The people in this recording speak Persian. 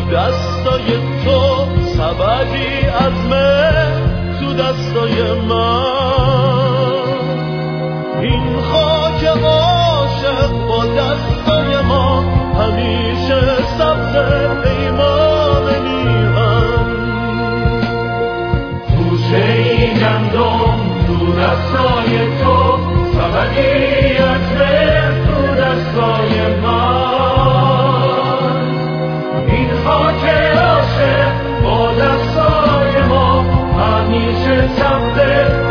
دستای تو، سبدی از مهر تو دستای من. این خاک عاشق با دستای ما همیشه ثبت پیمان میهن. توشه این گندم تو دستای تو، سبدی از مهر تو دستای من. این خاک عاشق با دستای ما همیشه ثبت